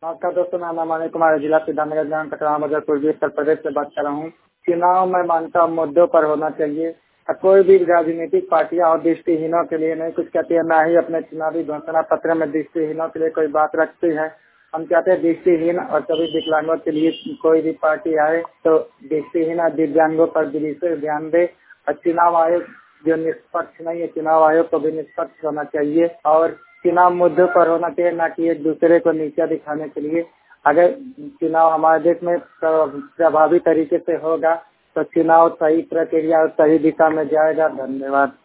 नमस्कार दोस्तों, मैं अमन कुमार जिला सिद्धार्थनगर ग्राम कटरा मध्य पूर्वी उत्तर प्रदेश से बात कर रहा हूँ। चुनाव मैं मानता हूँ मुद्दों पर होना चाहिए। कोई भी राजनीतिक पार्टियां और दृष्टिहीनों के लिए नहीं कुछ कहती है, ना ही अपने चुनावी घोषणा पत्र में दृष्टिहीनों के लिए कोई बात रखती है। हम चाहते हैं दृष्टिहीन और सभी विकलांगों के लिए कोई भी पार्टी आए तो दृष्टिहीन और दिव्यांगों पर विशेष ध्यान दे। और चुनाव आयोग जो निष्पक्ष नहीं है, चुनाव आयोग को भी निष्पक्ष होना चाहिए और चुनाव मुद्दों पर होना चाहिए, ना कि एक दूसरे को नीचा दिखाने के लिए। अगर चुनाव हमारे देश में प्रभावी तरीके से होगा तो चुनाव सही प्रक्रिया और सही दिशा में जाएगा। धन्यवाद।